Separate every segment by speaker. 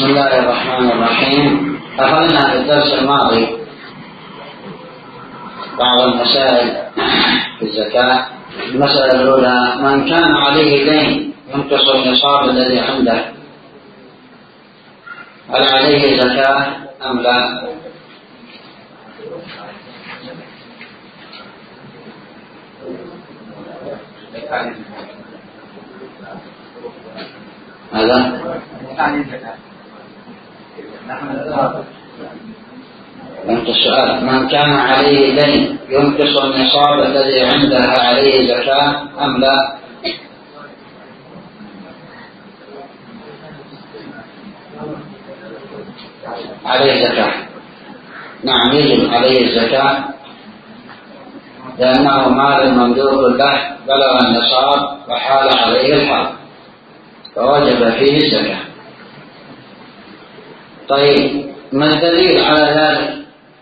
Speaker 1: بسم الله الرحمن الرحيم. أخذنا في الدرس الماضي بعض المسائل في الزكاة. المسألة الأولى: من كان عليه دين ينقص النصاب الذي عنده، هل عليه زكاة أم لا؟ هذا أنت السؤال: من كان عليه دين ينقص النصاب الذي عنده عليه زكاة أم لا؟ عليه زكاة، نعم يجب عليه الزكاة، لأنه مال مملوك له بلغ النصاب وحال عليه الحول فوجب فيه الزكاة. طيب، ما الدليل على ذلك؟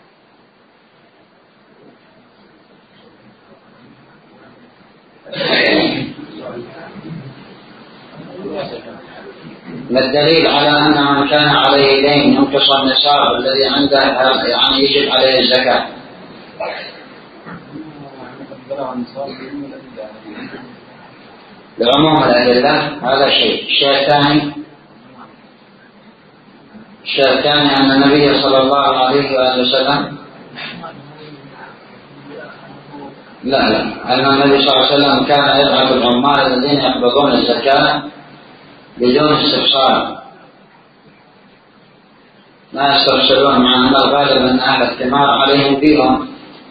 Speaker 1: ما الدليل على أن من كان عليه دين ينقص النصاب الذي عنده يعني يجب عليه الزكاة؟ لعموم الأدلة، هذا شيء. الشيء الثاني أن النبي صلى الله عليه وآله وسلم أن النبي صلى الله عليه وسلم كان يبعث العمال الذين يقبضون الزكاة بدون استفسار، لا يستفسرون، مع أن الغالب أن أهل الثمار عليهم فيهم.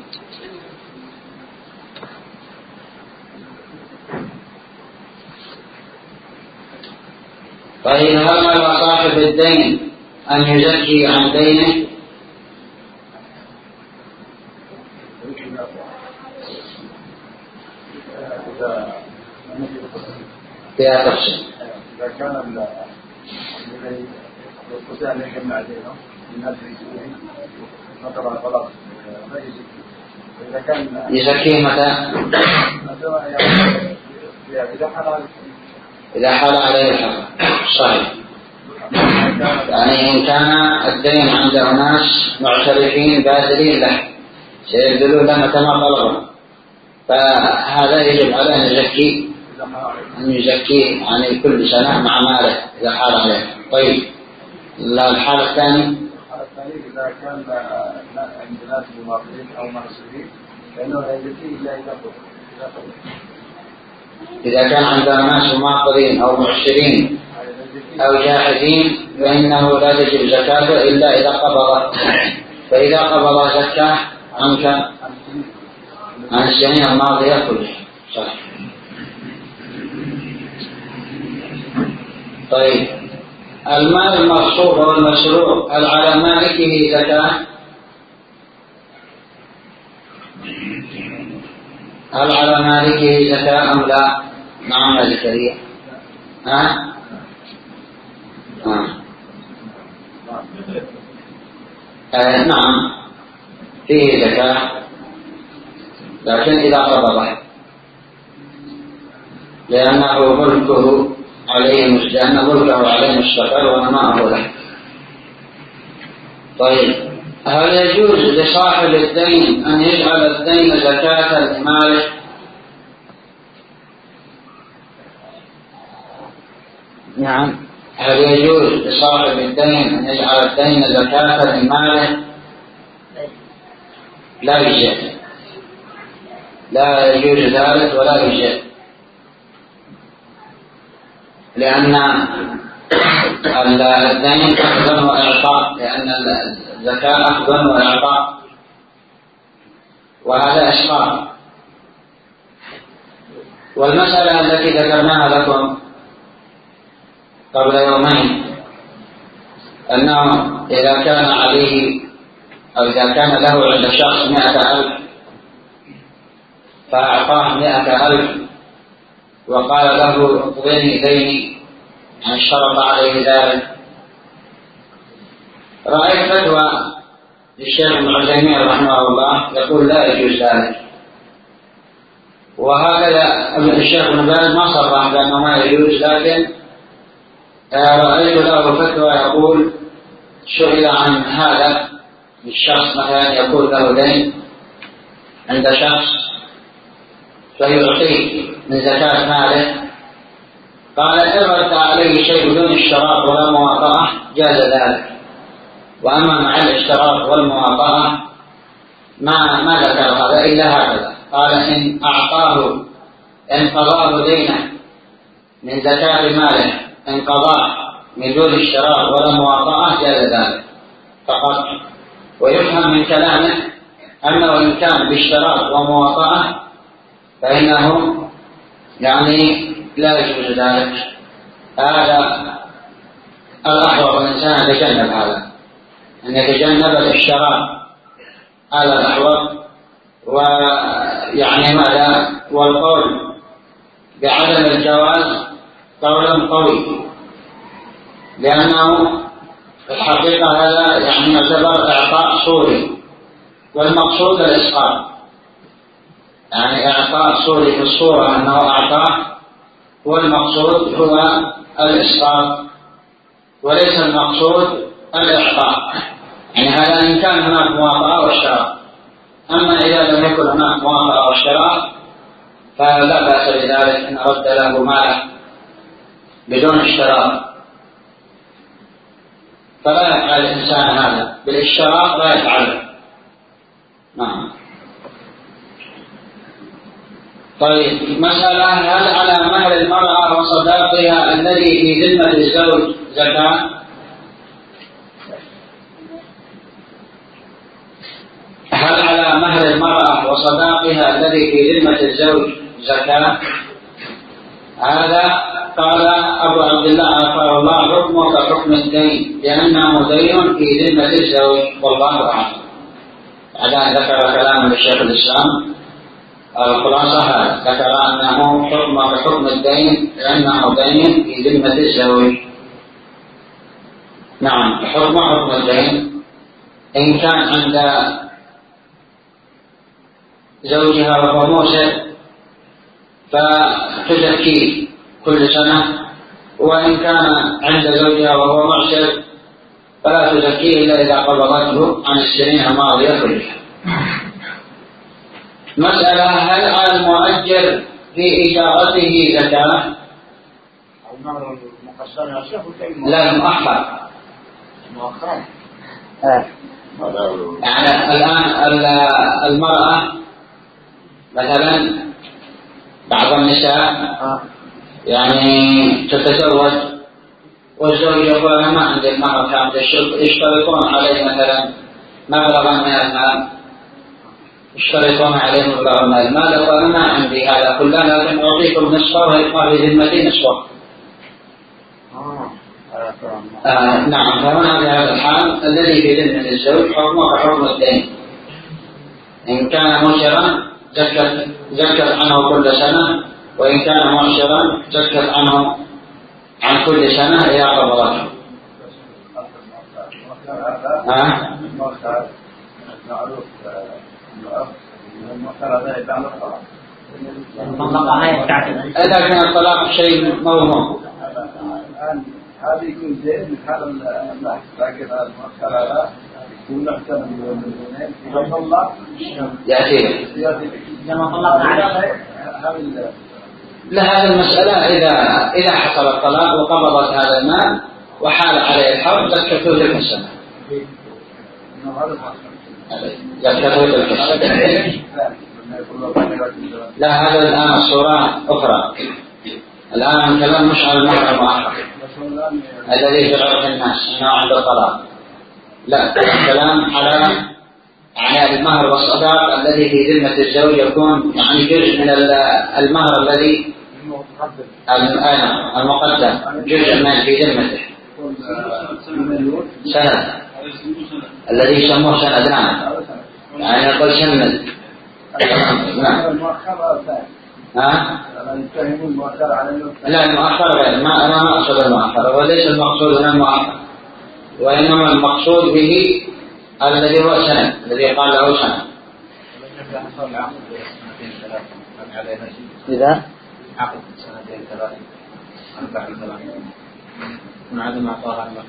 Speaker 1: طيب، هل على صاحب الدين أن يزكي عن دينه؟ فيها تفصيل.
Speaker 2: إذا كان القساء اللي يجمع دينه من أجل يزكيه مثلا خلاص لا يزكيه. إذا كان
Speaker 1: يزكيه متى؟ إذا حال عليه الحول. صحيح. يعني إن كان الدين عند أناس معترفين باذلين له سيبذلون له متى ما طلبه، فهذا يجب عليه أن يزكيه عن كل سنة مع ماله إذا حال عليه. طيب، الحالة الثانية
Speaker 2: إذا كان عند ناس مماثلين أو معصرين فإنه لا يزكيه إلا إذا قبض.
Speaker 1: إذا كان عند ناس مماثلين أو معسرين أو جاحدين فإنه لا تجب زكاته إلا إذا قبض. فإذا قبض زكاة عن السنين الماضية كلها. صح. طيب، المال المغصوب أو المسروق هل على مالكه زكاة؟ هل على مالكه زكاة أم لا؟ نعم يا زكريا. نعم فيه زكاة، لكن إذا قبضه، لأنه ملكه عليه مستقر ونماءه له. طيب، هل يجوز لصاحب الدين أن يجعل الدين زكاة لماله؟ نعم. هل يجوز لصاحب الدين أن يجعل الدين زكاة لماله؟ لا يجوز، لا يجوز ذلك ولا يجوز، لأن الدين أخذ وإعطاء، لأن الزكاة أخذ وإعطاء، وهذا إسراف. والمسألة التي ذكرناها لكم قبل يومين أنه إذا كان عليه أو إذا كان له عند شخص 100,000 فأعطاه 100,000 وقال له اقضني ديني، يعني اشترط عليه ذلك. رأيت فتوى للشيخ ابن عثيمين رحمه الله يقول لا يجوز ذلك، وهكذا الشيخ ابن باز ما صرح بأنه ما يجوز، لكن رأيت له فتوى يقول سئل عن هذا الشخص مثلا يكون له دين عند شخص فيعطيه من زكاة ماله، قال إن رد عليه شيء بدون اشتراط ولا موافقة جاز ذلك، وأما مع الاشتراط والموافقة ما ذكر هذا إلا هكذا. قال إن أعطاه إن قضاه دينه من زكاة ماله إن قضاه من دون اشتراط ولا موافقة جاز ذلك فقط. ويفهم من كلامه أنه إن كان باشتراط وموافقة فإنه يعني لا يجوز ذلك. هذا الأحوط الإنسان يتجنب هذا، أن يتجنب الاشتراط، هذا الأحوط. ويعني ماذا؟ والقول بعدم الجواز قولا قوي، لأنه في الحقيقة هذا يعني يعتبر إعطاء صوري، والمقصود الإسقاط، يعني إعطاء صوري في الصورة أنه أعطاه، والمقصود هو الإسقاط وليس المقصود الإعطاء. يعني هذا إن كان هناك موافقة واشتراط، أما إذا لم يكن هناك موافقة واشتراط فلا بأس بذلك إن رد له ماله بدون اشتراط. فلا يفعل الإنسان هذا بالاشتراط، لا يفعله. نعم. طيب، مسألة: هل على مهر المرأة وصداقها الذي في ذمة الزوج زكاة؟ هل على مهر المرأة وصداقها الذي في ذمة الزوج زكاة؟ هذا قال أبو عبد الله غفر الله حكمه كحكم الدين، لأنه دين في ذمة الزوج، والله أعلم. بعدين ذكر كلام للشيخ الإسلام، الخلاصة هذا ذكر أنه حكمه كحكم الدين لأنه دين في ذمة الزوج. نعم، حكم الدين إن كان عند زوجها وهو موسر فتزكيه كل سنة، وإن كان عند زوجها وهو معسر فلا تزكيه إلا إذا قبضته عن السنين الماضية كلها. مسألة: هل على المؤجر في إجارته زكاة؟ لا، المؤخر. يعني الآن المرأة مثلا، بعض النساء يعني تتزوج والزوج يقول أنا ما عندي المهر كامل، يشترطون عليه مثلا مبلغا من المال، يشترطون عليه مبلغا من المال، يقول أنا ما عندي هذا كله لكن أعطيكم نصفه ويبقى في ذمتي نصفه. نعم. فهنا في هذا الحال الذي في ذمة الزوج حكمه كحكم الدين. إن كان مسرا زكت عنه كل سنة، وإن كان معسرا زكت عنه عن كل سنة إلى قبضته. إذا كان الطلاق شيء موضوع
Speaker 2: هذا يكون زين من هذا الناس، لكن المؤخر هذا يكون أحسن من المؤمنين إذا طلق
Speaker 1: يأتي
Speaker 2: لما طلقنا عليه.
Speaker 1: لا، هذه المسألة إذا حصل الطلاق وقبضت هذا المال وحال عليه الحول زكته تلك السنة. زكته تلك السنة. لا، هذا الآن صورة أخرى. الآن الكلام مش على المهر المؤخر الذي في عرف الناس أنه عند الطلاق، لا، الكلام على المهر والصداق الذي في ذمة الزوج، يكون يعني جزء من المهر الذي المقدم، جزء من في ذمته سند، الذي يسموه سند. نعم، يعني يقول سند. نعم. لا، المؤخر غير، أنا ما أقصد المؤخر، وليس المقصود هنا المؤخر، وإنما المقصود به الذي هو سند، الذي قال له سند. إذا
Speaker 2: عقد سنتين ثلاث
Speaker 3: من عدم إعطاء المهر.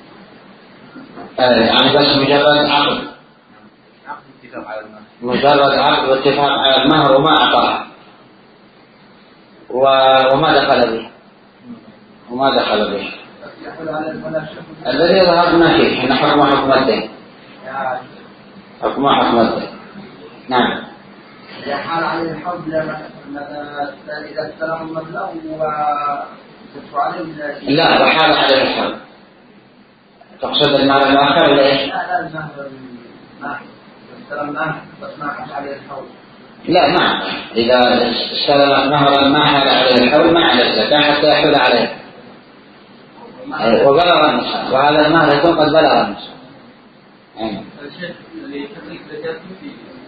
Speaker 1: يعني بس مجرد عقد
Speaker 3: اتفاق على المهر.
Speaker 1: مجرد عقد واتفاق على المهر وما أعطاها وما دخل به الذي يظهر ما فيه إن حكم الدين حكم الدين. نعم.
Speaker 4: إذا حال عليه الحول مثلا إذا استلم المبلغ وتدفع عليه
Speaker 1: لا وحال عليه الحول تقصد المال الآخر ولا إيش؟
Speaker 4: لا المهر استلم المهر بس ما حال عليه الحول.
Speaker 1: لا ما إذا استلم مهرا ما حال عليه الحول ما عليه الزكاة حتى يحول عليه وبلغ النصاب وهذا المهر يكون قد بلغ النصاب.
Speaker 4: الشيخ اللي يخرج زكاته في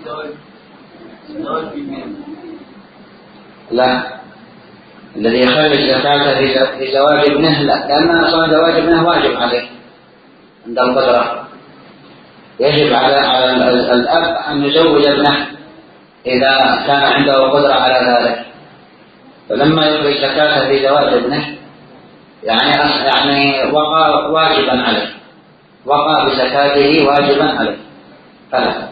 Speaker 4: زواج بمين؟
Speaker 1: لا الذي يخرج زكاته في زواج ابنه لا لأن أصلا زواج ابنه واجب عليه عند القدرة. يجب على الأب أن يزوج ابنه إذا كان عنده قدرة على ذلك. فلما يخرج زكاته في زواج ابنه يعني وقع واجبا عليه وقع بزكاته واجبا عليه فلا.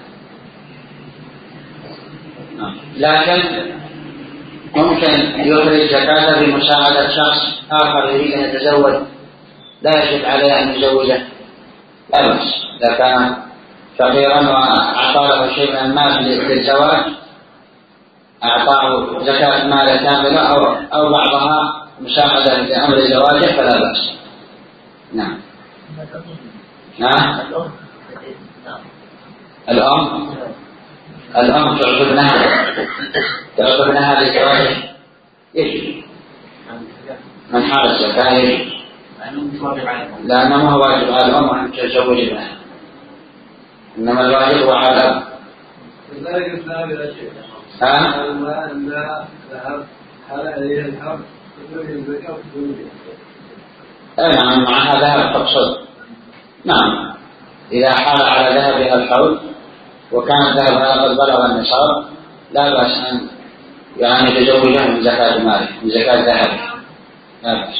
Speaker 1: لكن ممكن يخرج زكاته بمساعدة شخص آخر يريد أن يتزوج لا يجب عليه أن يزوجه لا بأس إذا كان فقيرا وأعطى له شيء من المال للزواج أعطاه زكاة مال كاملة أو بعضها مساعدة لأمر زواجه فلا بأس. نعم. الأم تعطي ابنها لزواجه يجب من حال الزكاة يجب لأنه ما هو واجب على الأم أن تزوج ابنها إنما الواجب هو على الأب.
Speaker 2: كذلك الذهب إلى شيء لا ذهب حال عليه الحرب تدرج الزكاة
Speaker 1: نعم معها ذهب تقصد. نعم إذا حال على ذهبها الحول وكان ذهبها قد بلغ النصاب لا بأس أن يعني تزوجه من زكاة ماله من زكاة ذهبه لا بأس.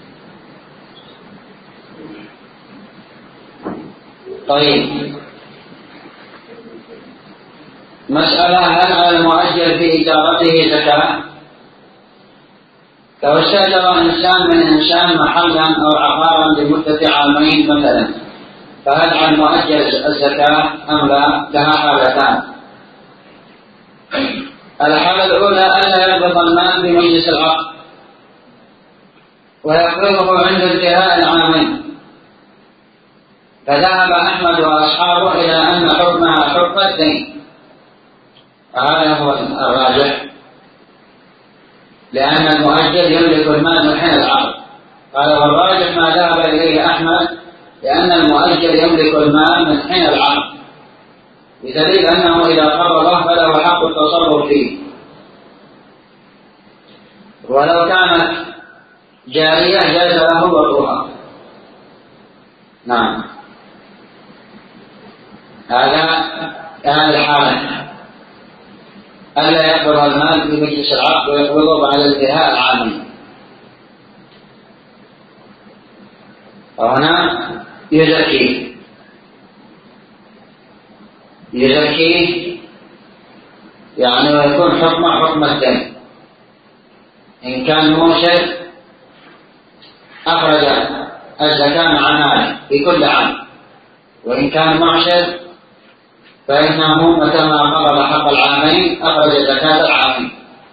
Speaker 1: طيب مسألة هل على المؤجر في إجارته زكاة؟ لو استأجر إنسان من إنسان محلا أو عقارا لمدة عامين مثلا فهل على المؤجر الزكاة أم لا؟ لها حالتان. الحالة الأولى ألا يقبض المال بمجلس العقد ويقبضه عند انتهاء العامين فذهب أحمد وأصحابه إلى أن حكمها حكم الدين وهذا هو الراجح لأن المؤجر يملك المال من حين العقد. قال والراجح ما ذهب إليه أحمد لأن المؤجر يملك المال من حين العقد بدليل أنه إذا قبضه فله حق التصرف فيه ولو كانت جارية جاز له وضعها. نعم هذا الحالة ألا يقبض المال بمجلس العقد ويقبضه بعد انتهاء العام. وهنا يزكيه يعني ويكون حكم الدين. إن كان موسر أخرج الزكاة مع ماله في كل عام وإن كان معسر فإنه متى قبض حق العامين أخرج زكاة العامين.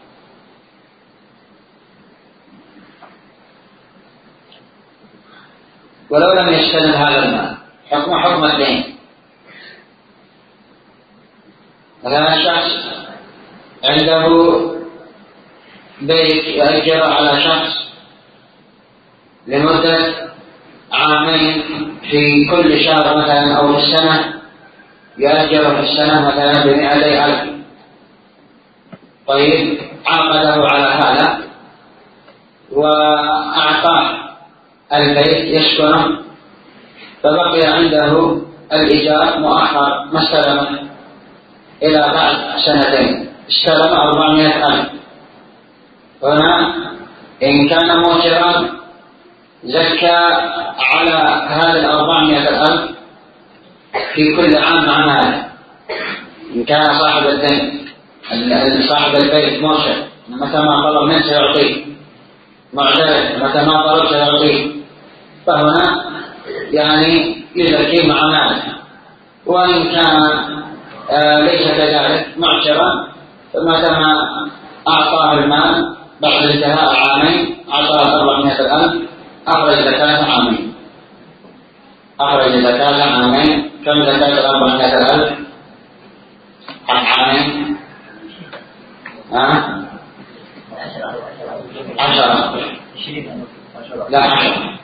Speaker 1: ولو لم يستلم هذا المال حكم الدين. مثلا شخص عنده بيت يأجر على شخص لمدة عامين في كل شهر مثلا أو في السنة يأجر في السنة مثلا ب200,000. طيب عاقده على هذا وأعطاه البيت يسكنه فبقي عنده الإيجار مؤخر ما استلمه إلى بعد 2 استلم 400,000. هنا إن كان موسرا زكى على هذا 400,000 في كل عام مع ماله. إن كان صاحب الدين صاحب البيت مرشد متى ما طلب منه سيعطيه، معترف متى ما طلب سيعطيه، فهنا يعني يزكي مع ماله. وإن كان ليس كذلك معشرا، فمتى ما أعطاه المال بعد انتهاء عامين أعطاه 400,000 أخرج زكاة عامين. أخرج زكاة عامين. كم زكاة 400,000 حق عامين؟ 10. لا 10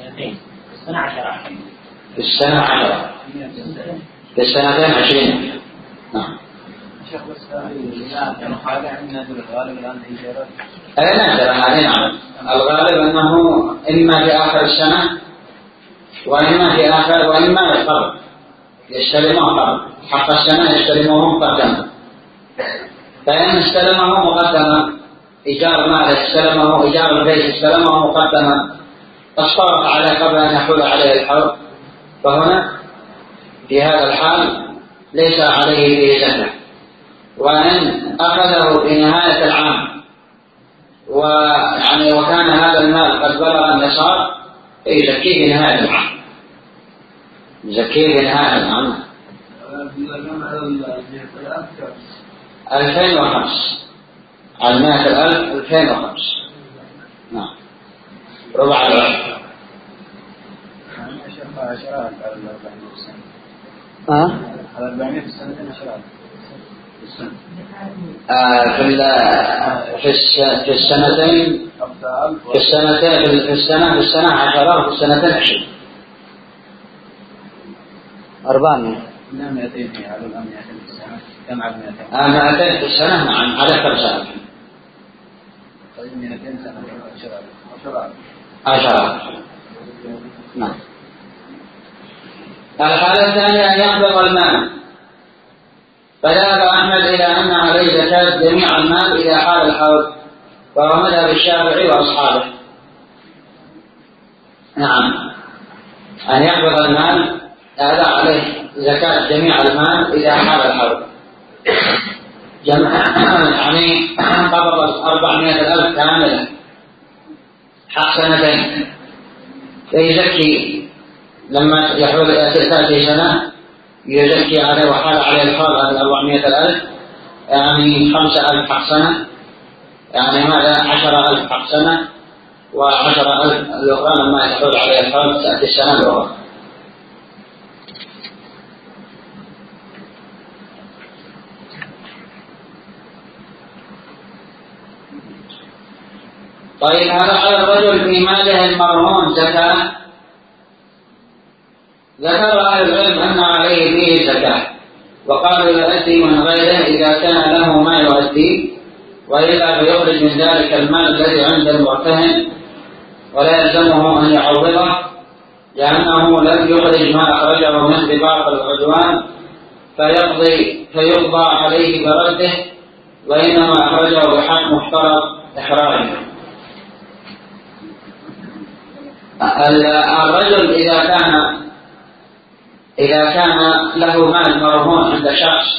Speaker 1: في السنة 10 في السنتين 20. نعم.
Speaker 3: شيخ بس هذا عندنا الغالب الآن إيجارات.
Speaker 1: نادر هذه. نعم. الغالب أنه إما في آخر السنة وإما في آخر وإما القرض يستلمه قرض. حق السنة يستلمه مقدما، فإن استلمه مقدما إيجار مال استلمه، إيجار البيت استلمه مقدما، فاصطرف عليه قبل أن يحول عليه الحول، فهنا في هذا الحال ليس عليه فيه زكاة. وإن أخذه في نهاية العام وكان هذا المال قد بلغ النصاب فيزكيه في نهاية العام. يزكيه في نهاية العام. 2005 على 100,000 2005. نعم. ربع العشر.
Speaker 3: على 400 في السنتين 10,000
Speaker 1: في السنتين 10 وفي السنتين 20. 400.
Speaker 3: لا 200 على 200 في السنة. كم على 200؟
Speaker 1: 200 في السنة. نعم على 5,000.
Speaker 3: طيب 200 سنة 10,000.
Speaker 1: 10. نعم. الحالة الثانية أن يقبض المال. فذهب أحمد إلى أن عليه زكاة جميع المال إلى حال الحول، وهو مذهب الشافعي وأصحابه. نعم. أن يقبض المال هذا عليه زكاة جميع المال إلى حال الحول. يعني قبض 400,000 كاملة حق سنتين، فيزكي لما يحول تأتي سنة يزكي عليه وحال عليه الحول هذا 400,000، يعني 5,000 حق سنة، يعني ماذا 10,000 حق سنة، و10,000 الأخرى لما يحول عليه الحول تأتي السنة الأخرى. طيب هذا على الرجل في ماله المرهون زكاة. ذكر أهل العلم أن عليه فيه زكاة، وقالوا يؤدي من غيره إذا كان له ما يؤدي، وإلا فيخرج من ذلك المال الذي عند المرتهن، ولا يلزمه أن يعوضه لأنه لم يخرج ما أخرجه من بباطل العدوان فيقضى عليه برده، وإنما أخرجه بحق مفترض إخراجه. الرجل إذا كان له مال مرهون عند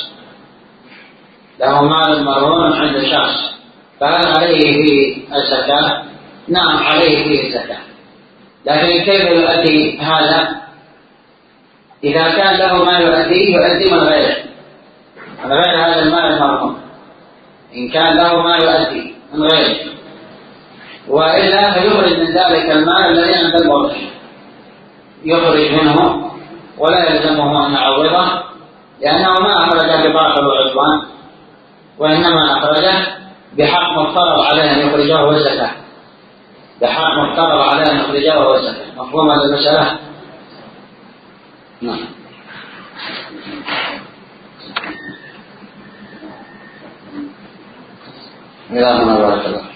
Speaker 1: شخص، فهل عليه فيه الزكاة؟ نعم عليه فيه الزكاة. لكن كيف يؤدي هذا؟ إذا كان له ما يؤدي من غيره، من غير هذا المال المرهون. إن كان له ما يؤدي من غيره، وإلا فيخرج من ذلك المال الذي عند المرتهن، يخرج منه ولا يلزمه أن يعوضه، لأنه ما أخرجه بباطل وعدوان، وإنما أخرجه بحق مفترض عليه أن يخرجه والزكاة. بحق مفترض عليه أن يخرجه والزكاة. مفهوم هذه المسألة؟ نعم. إلى هنا بارك الله.